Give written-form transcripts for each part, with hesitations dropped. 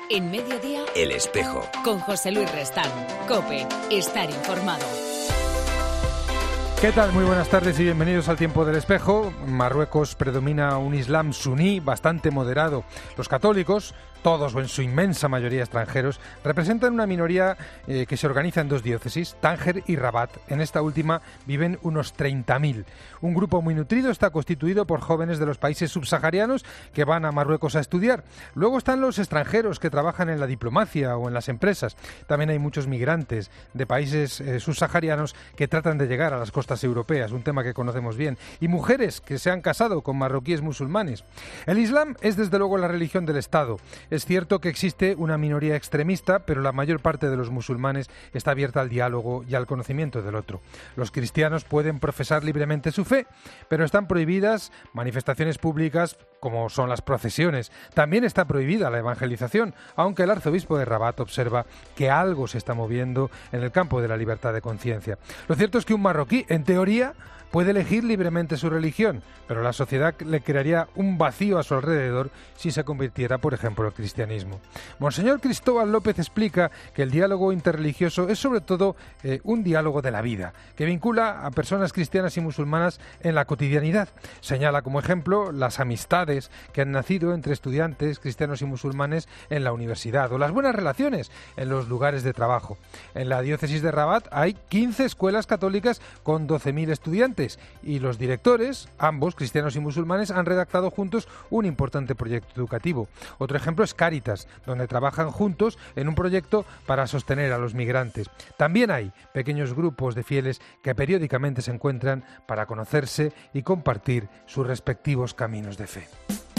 En Mediodía, El Espejo. Con José Luis Restán. COPE. Estar informado. ¿Qué tal? Muy buenas tardes y bienvenidos al Tiempo del Espejo. En Marruecos predomina un islam suní bastante moderado. Los católicos, todos o en su inmensa mayoría extranjeros, representan una minoría que se organiza en dos diócesis, Tánger y Rabat. En esta última viven unos 30.000. Un grupo muy nutrido está constituido por jóvenes de los países subsaharianos que van a Marruecos a estudiar. Luego están los extranjeros que trabajan en la diplomacia o en las empresas. También hay muchos migrantes de países subsaharianos que tratan de llegar a las costas europeas, un tema que conocemos bien, y mujeres que se han casado con marroquíes musulmanes. El Islam es desde luego la religión del Estado. Es cierto que existe una minoría extremista, pero la mayor parte de los musulmanes está abierta al diálogo y al conocimiento del otro. Los cristianos pueden profesar libremente su fe, pero están prohibidas manifestaciones públicas como son las procesiones. También está prohibida la evangelización, aunque el arzobispo de Rabat observa que algo se está moviendo en el campo de la libertad de conciencia. Lo cierto es que un marroquí, en teoría, puede elegir libremente su religión, pero la sociedad le crearía un vacío a su alrededor si se convirtiera, por ejemplo, al cristianismo. Monseñor Cristóbal López explica que el diálogo interreligioso es sobre todo un diálogo de la vida, que vincula a personas cristianas y musulmanas en la cotidianidad. Señala como ejemplo las amistades que han nacido entre estudiantes cristianos y musulmanes en la universidad o las buenas relaciones en los lugares de trabajo. En la diócesis de Rabat hay 15 escuelas católicas con 12.000 estudiantes y los directores, ambos cristianos y musulmanes, han redactado juntos un importante proyecto educativo. Otro ejemplo es Cáritas, donde trabajan juntos en un proyecto para sostener a los migrantes. También hay pequeños grupos de fieles que periódicamente se encuentran para conocerse y compartir sus respectivos caminos de fe.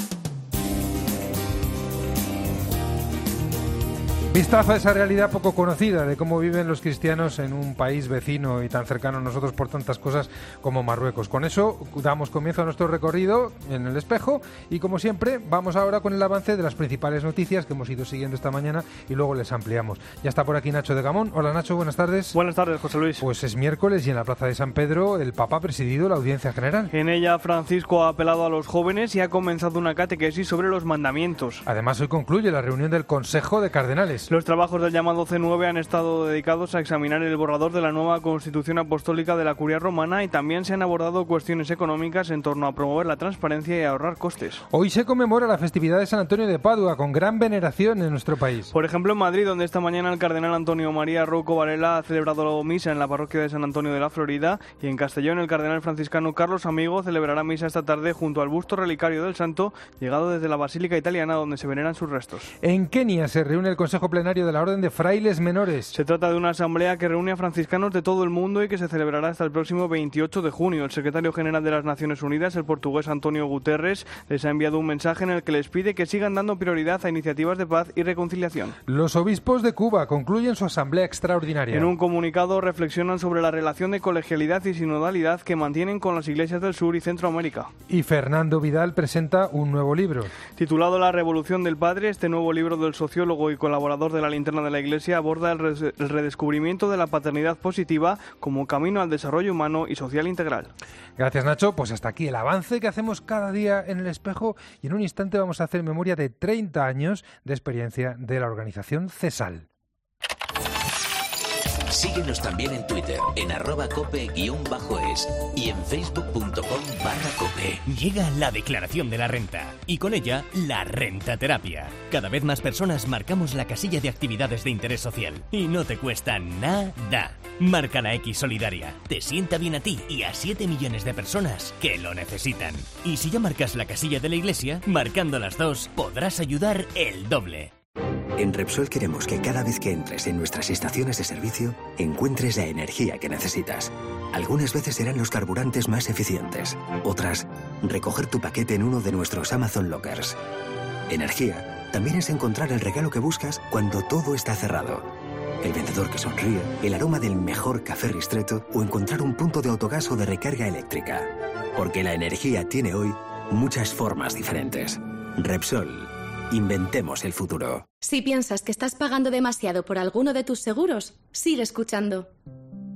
Vistazo a esa realidad poco conocida de cómo viven los cristianos en un país vecino y tan cercano a nosotros por tantas cosas como Marruecos. Con eso damos comienzo a nuestro recorrido en El Espejo y, como siempre, vamos ahora con el avance de las principales noticias que hemos ido siguiendo esta mañana y luego les ampliamos. Ya está por aquí Nacho de Gamón. Hola Nacho, buenas tardes. Buenas tardes, José Luis. Pues es miércoles y en la Plaza de San Pedro el Papa ha presidido la audiencia general. En ella Francisco ha apelado a los jóvenes y ha comenzado una catequesis sobre los mandamientos. Además, hoy concluye la reunión del Consejo de Cardenales. Los trabajos del llamado C9 han estado dedicados a examinar el borrador de la nueva Constitución Apostólica de la Curia Romana y también se han abordado cuestiones económicas en torno a promover la transparencia y ahorrar costes. Hoy se conmemora la festividad de San Antonio de Padua con gran veneración en nuestro país. Por ejemplo, en Madrid, donde esta mañana el cardenal Antonio María Rouco Varela ha celebrado misa en la parroquia de San Antonio de la Florida, y en Castellón el cardenal franciscano Carlos Amigo celebrará misa esta tarde junto al busto relicario del santo, llegado desde la Basílica Italiana donde se veneran sus restos. En Kenia se reúne el Consejo Plenario de la Orden de Frailes Menores. Se trata de una asamblea que reúne a franciscanos de todo el mundo y que se celebrará hasta el próximo 28 de junio. El secretario general de las Naciones Unidas, el portugués Antonio Guterres, les ha enviado un mensaje en el que les pide que sigan dando prioridad a iniciativas de paz y reconciliación. Los obispos de Cuba concluyen su asamblea extraordinaria. En un comunicado reflexionan sobre la relación de colegialidad y sinodalidad que mantienen con las iglesias del sur y Centroamérica. Y Fernando Vidal presenta un nuevo libro. Titulado La Revolución del Padre, este nuevo libro del sociólogo y colaborador de la Linterna de la Iglesia aborda el redescubrimiento de la paternidad positiva como camino al desarrollo humano y social integral. Gracias, Nacho. Pues hasta aquí el avance que hacemos cada día en El Espejo, y en un instante vamos a hacer memoria de 30 años de experiencia de la organización CESAL. Síguenos también en Twitter, en @cope_es y en facebook.com/cope. Llega la declaración de la renta y con ella la rentaterapia. Cada vez más personas marcamos la casilla de actividades de interés social y no te cuesta nada. Marca la X solidaria. Te sienta bien a ti y a 7 millones de personas que lo necesitan. Y si ya marcas la casilla de la iglesia, marcando las dos podrás ayudar el doble. En Repsol queremos que cada vez que entres en nuestras estaciones de servicio, encuentres la energía que necesitas. Algunas veces serán los carburantes más eficientes. Otras, recoger tu paquete en uno de nuestros Amazon Lockers. Energía también es encontrar el regalo que buscas cuando todo está cerrado. El vendedor que sonríe, el aroma del mejor café Ristretto o encontrar un punto de autogás o de recarga eléctrica. Porque la energía tiene hoy muchas formas diferentes. Repsol. Inventemos el futuro. Si piensas que estás pagando demasiado por alguno de tus seguros, sigue escuchando.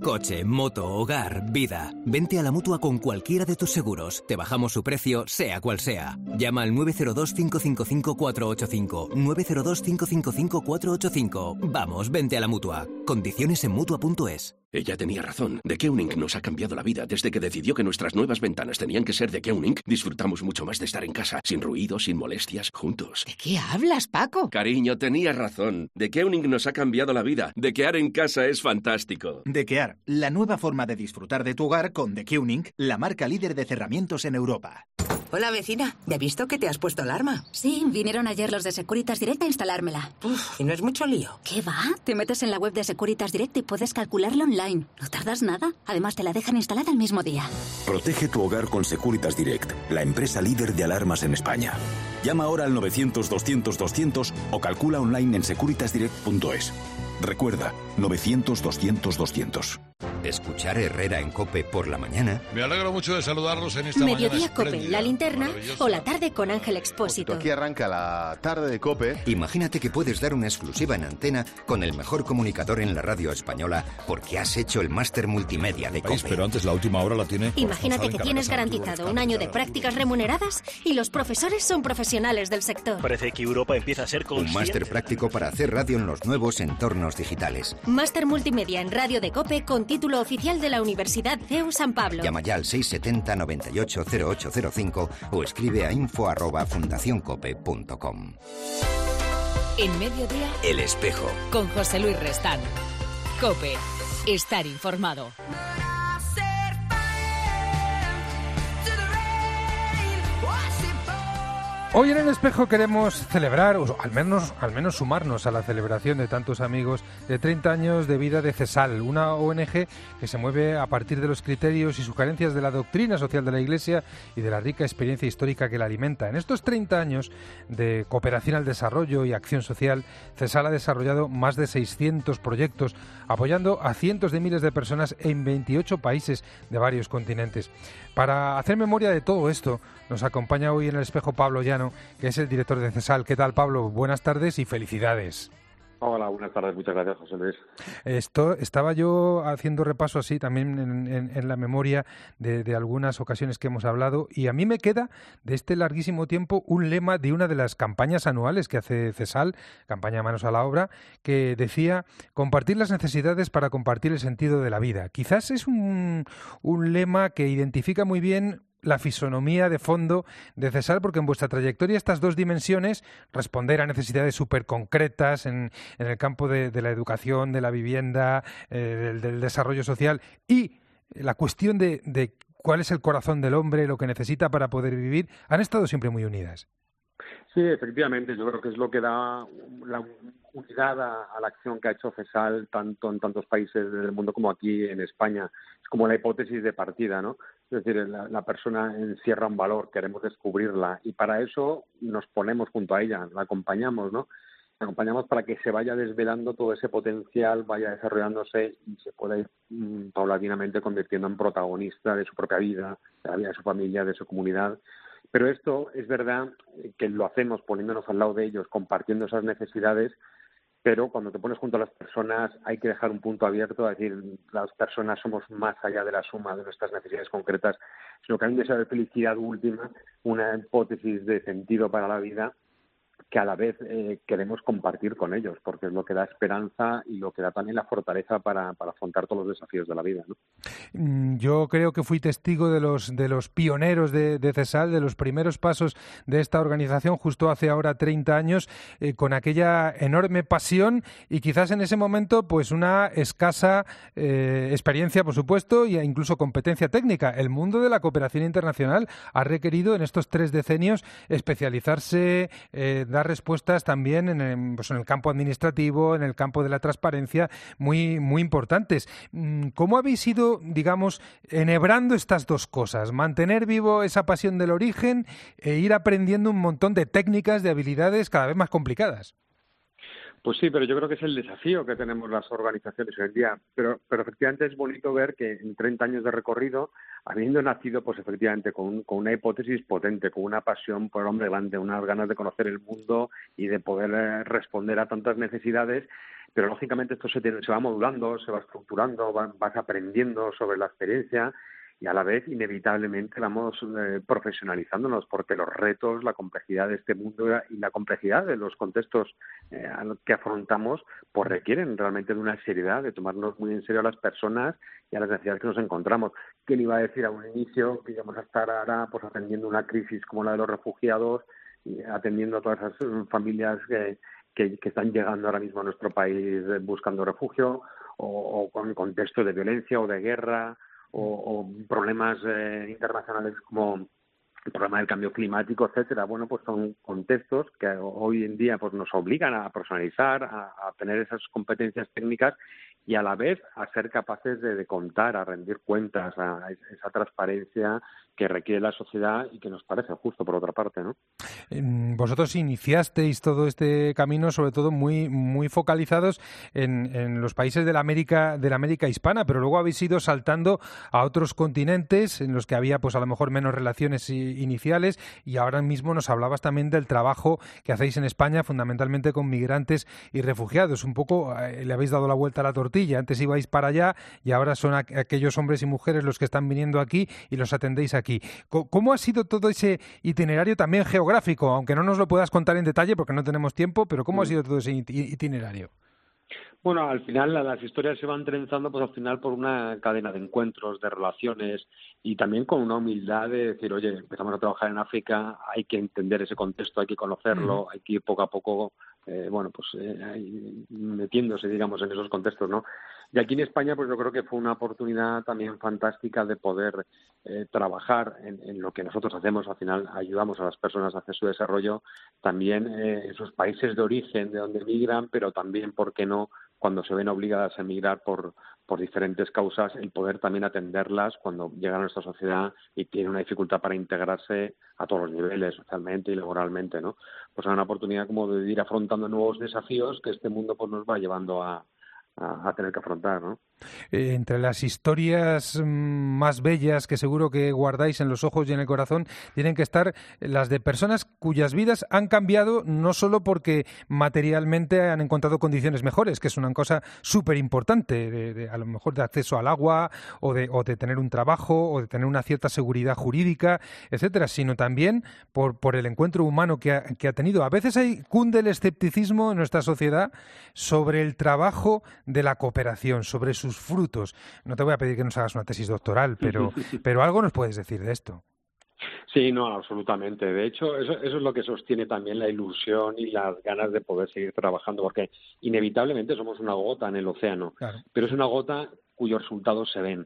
Coche, moto, hogar, vida. Vente a la Mutua con cualquiera de tus seguros. Te bajamos su precio, sea cual sea. Llama al 902-555-485. 902-555-485. Vamos, vente a la Mutua. Condiciones en Mutua.es. Ella tenía razón. The Keuning nos ha cambiado la vida. Desde que decidió que nuestras nuevas ventanas tenían que ser de Keuning, disfrutamos mucho más de estar en casa, sin ruido, sin molestias, juntos. ¿De qué hablas, Paco? Cariño, tenías razón. The Keuning nos ha cambiado la vida. Dequear en casa es fantástico. Dequear, la nueva forma de disfrutar de tu hogar con The Keuning, la marca líder de cerramientos en Europa. Hola, vecina. ¿Ya he visto que te has puesto alarma? Sí, vinieron ayer los de Securitas Direct a instalármela. ¿Y no es mucho lío? ¿Qué va? Te metes en la web de Securitas Direct y puedes calcularlo online. No tardas nada. Además, te la dejan instalada el mismo día. Protege tu hogar con Securitas Direct, la empresa líder de alarmas en España. Llama ahora al 900-200-200 o calcula online en securitasdirect.es. Recuerda, 900-200-200. Escuchar Herrera en COPE por la mañana. Me alegro mucho de saludarlos en esta mañana Mediodía COPE, La Linterna o la tarde con Ángel Expósito. Aquí arranca la tarde de COPE. Imagínate que puedes dar una exclusiva en antena con el mejor comunicador en la radio española porque has hecho el máster multimedia de COPE. Pero antes la última hora la tiene. Imagínate que tienes garantizado un año de prácticas remuneradas y los profesores son profesionales del sector. Parece que Europa empieza a ser consciente. Un máster práctico para hacer radio en los nuevos entornos digitales. Máster multimedia en radio de COPE con título oficial de la Universidad CEU San Pablo. Llama ya al 670 98 0805 o escribe a info@fundacioncope.com. En Mediodía, El Espejo. con José Luis Restán. COPE. Estar informado. Hoy en El Espejo queremos celebrar, o al menos sumarnos a la celebración de tantos amigos de 30 años de vida de CESAL, una ONG que se mueve a partir de los criterios y sugerencias de la doctrina social de la Iglesia y de la rica experiencia histórica que la alimenta. En estos 30 años de cooperación al desarrollo y acción social, CESAL ha desarrollado más de 600 proyectos, apoyando a cientos de miles de personas en 28 países de varios continentes. Para hacer memoria de todo esto, nos acompaña hoy en El Espejo Pablo Llano, que es el director de CESAL. ¿Qué tal, Pablo? Buenas tardes y felicidades. Hola, buenas tardes. Muchas gracias, José Luis. Estaba yo haciendo repaso así también en la memoria de algunas ocasiones que hemos hablado, y a mí me queda de este larguísimo tiempo un lema de una de las campañas anuales que hace CESAL, campaña Manos a la Obra, que decía: compartir las necesidades para compartir el sentido de la vida. Quizás es un lema que identifica muy bien la fisonomía de fondo de CESAL, porque en vuestra trayectoria estas dos dimensiones, responder a necesidades súper concretas en el campo de la educación, de la vivienda, del desarrollo social, y la cuestión de cuál es el corazón del hombre, lo que necesita para poder vivir, han estado siempre muy unidas. Sí, efectivamente, yo creo que es lo que da la unidad a la acción que ha hecho CESAL tanto en tantos países del mundo como aquí en España. Es como la hipótesis de partida, ¿no? Es decir, la persona encierra un valor, queremos descubrirla, y para eso nos ponemos junto a ella, la acompañamos, ¿no? La acompañamos para que se vaya desvelando todo ese potencial, vaya desarrollándose y se pueda ir paulatinamente convirtiendo en protagonista de su propia vida, de la vida de su familia, de su comunidad. Pero esto es verdad que lo hacemos poniéndonos al lado de ellos, compartiendo esas necesidades, pero cuando te pones junto a las personas hay que dejar un punto abierto, es decir, las personas somos más allá de la suma de nuestras necesidades concretas, sino que hay un deseo de felicidad última, una hipótesis de sentido para la vida que a la vez queremos compartir con ellos, porque es lo que da esperanza y lo que da también la fortaleza para afrontar todos los desafíos de la vida, ¿no? Yo creo que fui testigo de los pioneros de CESAL, de los primeros pasos de esta organización, justo hace ahora 30 años, con aquella enorme pasión y quizás en ese momento pues una escasa experiencia, por supuesto, e incluso competencia técnica. El mundo de la cooperación internacional ha requerido en estos 3 decenios especializarse, dar respuestas también en el campo administrativo, en el campo de la transparencia, muy, muy importantes. ¿Cómo habéis ido, digamos, enhebrando estas dos cosas? Mantener vivo esa pasión del origen e ir aprendiendo un montón de técnicas, de habilidades cada vez más complicadas. Pues sí, pero yo creo que es el desafío que tenemos las organizaciones hoy en día. Pero efectivamente es bonito ver que en 30 años de recorrido, habiendo nacido pues efectivamente con una hipótesis potente, con una pasión por el hombre grande, unas ganas de conocer el mundo y de poder responder a tantas necesidades, pero lógicamente esto se va modulando, se va estructurando, vas aprendiendo sobre la experiencia y a la vez inevitablemente vamos profesionalizándonos, porque los retos, la complejidad de este mundo y la complejidad de los contextos que afrontamos pues requieren realmente de una seriedad, de tomarnos muy en serio a las personas y a las necesidades que nos encontramos. ¿Quién iba a decir a un inicio que íbamos a estar ahora pues atendiendo una crisis como la de los refugiados y atendiendo a todas esas familias que están llegando ahora mismo a nuestro país buscando refugio o con contextos de violencia o de guerra o problemas internacionales como el problema del cambio climático, etcétera? Bueno, pues son contextos que hoy en día pues nos obligan a personalizar, a tener esas competencias técnicas y a la vez a ser capaces de contar, a rendir cuentas, a esa transparencia que requiere la sociedad y que nos parece justo por otra parte, ¿no? Vosotros iniciasteis todo este camino sobre todo muy muy focalizados en los países de la América hispana, pero luego habéis ido saltando a otros continentes en los que había pues a lo mejor menos relaciones iniciales, y ahora mismo nos hablabas también del trabajo que hacéis en España fundamentalmente con migrantes y refugiados. Un poco le habéis dado la vuelta a la tortilla. Antes ibais para allá y ahora son aquellos hombres y mujeres los que están viniendo aquí y los atendéis aquí. ¿Cómo ha sido todo ese itinerario también geográfico? Aunque no nos lo puedas contar en detalle porque no tenemos tiempo, pero ¿cómo ha sido todo ese itinerario? Bueno, al final las historias se van trenzando pues al final por una cadena de encuentros, de relaciones y también con una humildad de decir, oye, empezamos a trabajar en África, hay que entender ese contexto, hay que conocerlo, hay que ir poco a poco metiéndose, digamos, en esos contextos, ¿no? Y aquí en España, pues yo creo que fue una oportunidad también fantástica de poder trabajar en lo que nosotros hacemos. Al final ayudamos a las personas a hacer su desarrollo también en sus países de origen, de donde emigran, pero también, ¿por qué no?, cuando se ven obligadas a emigrar por diferentes causas, el poder también atenderlas cuando llegan a nuestra sociedad y tienen una dificultad para integrarse a todos los niveles, socialmente y laboralmente, ¿no? Pues es una oportunidad como de ir afrontando nuevos desafíos que este mundo pues nos va llevando a tener que afrontar, ¿no? Entre las historias más bellas que seguro que guardáis en los ojos y en el corazón tienen que estar las de personas cuyas vidas han cambiado no solo porque materialmente han encontrado condiciones mejores, que es una cosa súper importante, a lo mejor de acceso al agua o de tener un trabajo o de tener una cierta seguridad jurídica, etcétera, sino también por el encuentro humano que ha tenido. A veces cunde el escepticismo en nuestra sociedad sobre el trabajo de la cooperación, sobre sus frutos. No te voy a pedir que nos hagas una tesis doctoral, pero algo nos puedes decir de esto. Sí, no, absolutamente. De hecho, eso es lo que sostiene también la ilusión y las ganas de poder seguir trabajando, porque inevitablemente somos una gota en el océano, claro, pero es una gota cuyos resultados se ven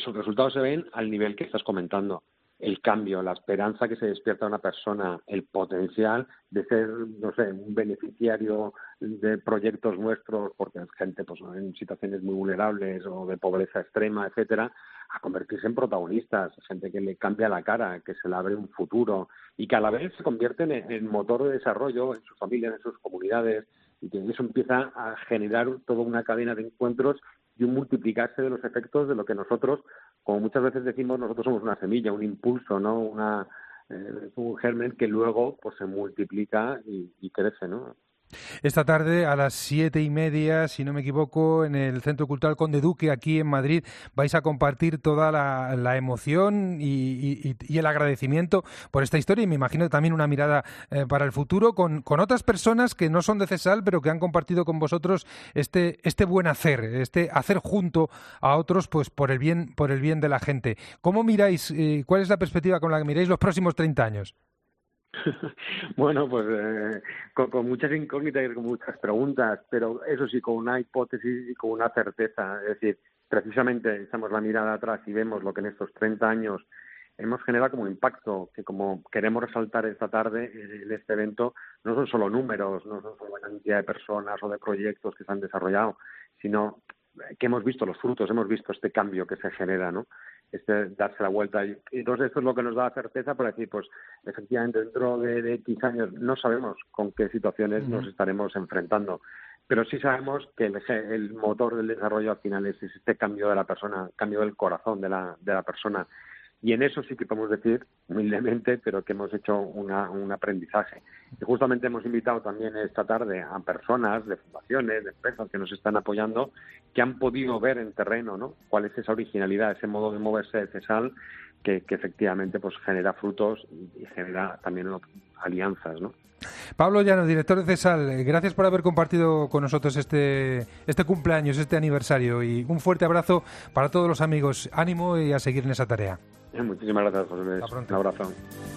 al nivel que estás comentando. El cambio, la esperanza que se despierta a una persona, el potencial de ser, no sé, un beneficiario de proyectos nuestros, porque es gente pues en situaciones muy vulnerables o de pobreza extrema, etcétera, a convertirse en protagonistas, gente que le cambia la cara, que se le abre un futuro y que a la vez se convierten en motor de desarrollo en sus familias, en sus comunidades, y que eso empieza a generar toda una cadena de encuentros y un multiplicarse de los efectos de lo que nosotros, como muchas veces decimos, nosotros somos una semilla, un impulso, ¿no? Un germen que luego pues se multiplica y crece, ¿no? Esta tarde a las 7:30, si no me equivoco, en el Centro Cultural Conde Duque, aquí en Madrid, vais a compartir toda la emoción y el agradecimiento por esta historia, y me imagino también una mirada para el futuro con otras personas que no son de CESAL, pero que han compartido con vosotros este buen hacer, este hacer junto a otros pues por el bien de la gente. ¿Cómo miráis, cuál es la perspectiva con la que miráis los próximos 30 años? Bueno, pues con muchas incógnitas y con muchas preguntas, pero eso sí, con una hipótesis y con una certeza. Es decir, precisamente echamos la mirada atrás y vemos lo que en estos 30 años hemos generado como impacto, que como queremos resaltar esta tarde en este evento, no son solo números, no son solo la cantidad de personas o de proyectos que se han desarrollado, sino que hemos visto los frutos, hemos visto este cambio que se genera, ¿no? Darse la vuelta. Y entonces esto es lo que nos da certeza para decir, pues efectivamente dentro de X años no sabemos con qué situaciones nos estaremos enfrentando, pero sí sabemos que el motor del desarrollo al final es este cambio de la persona, cambio del corazón de la persona. Y en eso sí que podemos decir, humildemente, pero que hemos hecho un aprendizaje. Y justamente hemos invitado también esta tarde a personas de fundaciones, de empresas que nos están apoyando, que han podido ver en terreno, ¿no?, cuál es esa originalidad, ese modo de moverse de CESAL, que efectivamente pues genera frutos y genera también alianzas, ¿no? Pablo Llano, director de CESAL, gracias por haber compartido con nosotros este cumpleaños, este aniversario, y un fuerte abrazo para todos los amigos. Ánimo y a seguir en esa tarea. Muchísimas gracias, José Luis. Un abrazo.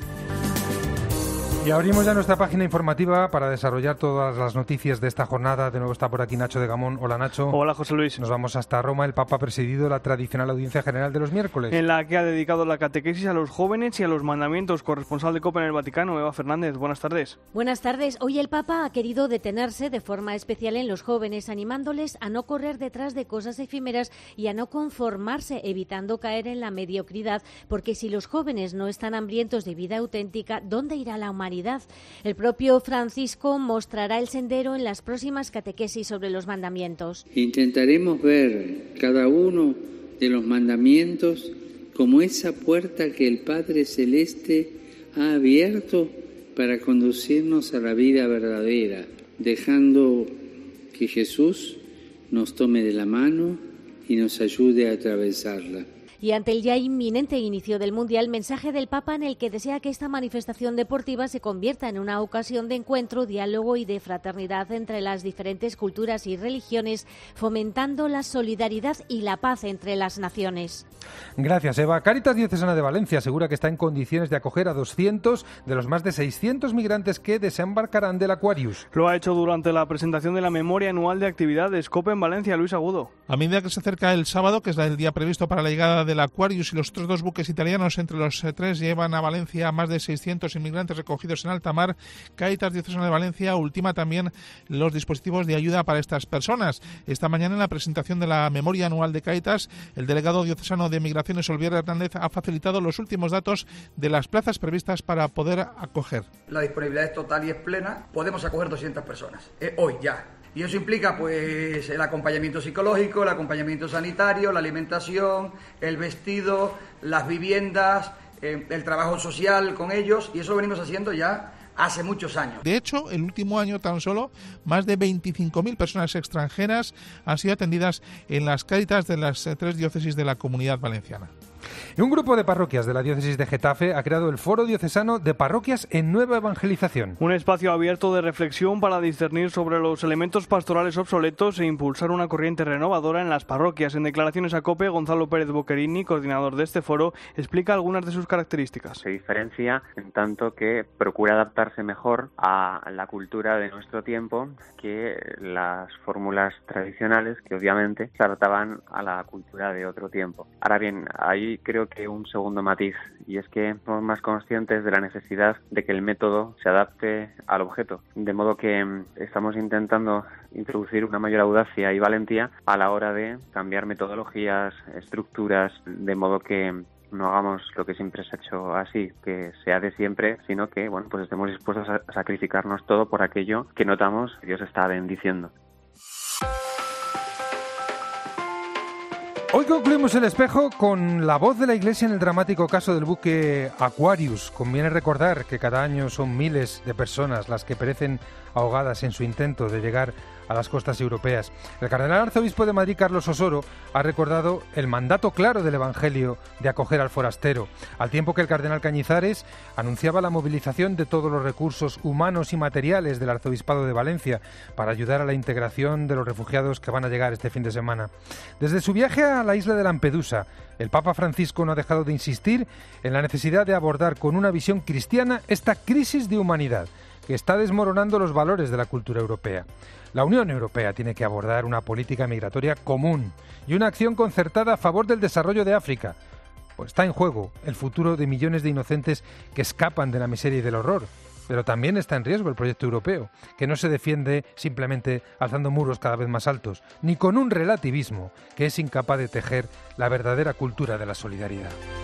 Y abrimos ya nuestra página informativa para desarrollar todas las noticias de esta jornada. De nuevo está por aquí Nacho de Gamón. Hola, Nacho. Hola, José Luis. Nos vamos hasta Roma. El Papa ha presidido la tradicional audiencia general de los miércoles, en la que ha dedicado la catequesis a los jóvenes y a los mandamientos. Corresponsal de COPE en el Vaticano, Eva Fernández. Buenas tardes. Buenas tardes. Hoy el Papa ha querido detenerse de forma especial en los jóvenes, animándoles a no correr detrás de cosas efímeras y a no conformarse, evitando caer en la mediocridad, porque si los jóvenes no están hambrientos de vida auténtica, ¿dónde irá la humanidad? El propio Francisco mostrará el sendero en las próximas catequesis sobre los mandamientos. Intentaremos ver cada uno de los mandamientos como esa puerta que el Padre Celeste ha abierto para conducirnos a la vida verdadera, dejando que Jesús nos tome de la mano y nos ayude a atravesarla. Y ante el ya inminente inicio del Mundial, mensaje del Papa en el que desea que esta manifestación deportiva se convierta en una ocasión de encuentro, diálogo y de fraternidad entre las diferentes culturas y religiones, fomentando la solidaridad y la paz entre las naciones. Gracias, Eva. Cáritas Diocesana de Valencia asegura que está en condiciones de acoger a 200 de los más de 600 migrantes que desembarcarán del Aquarius. Lo ha hecho durante la presentación de la memoria anual de actividades. COPE en Valencia, Luis Agudo. A medida que se acerca el sábado, que es el día previsto para la llegada del Aquarius, y los otros dos buques italianos, entre los tres, llevan a Valencia a más de 600 inmigrantes recogidos en alta mar, Cáritas Diocesana de Valencia ultima también los dispositivos de ayuda para estas personas. Esta mañana, en la presentación de la memoria anual de Cáritas, el delegado diocesano de Migraciones, Olvier Hernández, ha facilitado los últimos datos de las plazas previstas para poder acoger. La disponibilidad es total y es plena. Podemos acoger 200 personas, hoy ya. Y eso implica pues el acompañamiento psicológico, el acompañamiento sanitario, la alimentación, el vestido, las viviendas, el trabajo social con ellos, y eso lo venimos haciendo ya hace muchos años. De hecho, el último año tan solo, más de 25.000 personas extranjeras han sido atendidas en las Cáritas de las tres diócesis de la Comunidad Valenciana. Un grupo de parroquias de la diócesis de Getafe ha creado el Foro Diocesano de Parroquias en Nueva Evangelización. Un espacio abierto de reflexión para discernir sobre los elementos pastorales obsoletos e impulsar una corriente renovadora en las parroquias. En declaraciones a COPE, Gonzalo Pérez Boquerini, coordinador de este foro, explica algunas de sus características. Se diferencia en tanto que procura adaptarse mejor a la cultura de nuestro tiempo que las fórmulas tradicionales, que obviamente se adaptaban a la cultura de otro tiempo. Ahora bien, hay creo que un segundo matiz, y es que somos más conscientes de la necesidad de que el método se adapte al objeto, de modo que estamos intentando introducir una mayor audacia y valentía a la hora de cambiar metodologías, estructuras, de modo que no hagamos lo que siempre se ha hecho así, que sea de siempre, sino que pues estemos dispuestos a sacrificarnos todo por aquello que notamos que Dios está bendiciendo. Hoy concluimos el espejo con la voz de la Iglesia en el dramático caso del buque Aquarius. Conviene recordar que cada año son miles de personas las que perecen ahogadas en su intento de llegar a las costas europeas. El cardenal arzobispo de Madrid, Carlos Osoro, ha recordado el mandato claro del Evangelio de acoger al forastero, al tiempo que el cardenal Cañizares anunciaba la movilización de todos los recursos humanos y materiales del arzobispado de Valencia para ayudar a la integración de los refugiados que van a llegar este fin de semana. Desde su viaje a la isla de Lampedusa, el Papa Francisco no ha dejado de insistir en la necesidad de abordar con una visión cristiana esta crisis de humanidad que está desmoronando los valores de la cultura europea. La Unión Europea tiene que abordar una política migratoria común y una acción concertada a favor del desarrollo de África, pues está en juego el futuro de millones de inocentes que escapan de la miseria y del horror. Pero también está en riesgo el proyecto europeo, que no se defiende simplemente alzando muros cada vez más altos, ni con un relativismo que es incapaz de tejer la verdadera cultura de la solidaridad.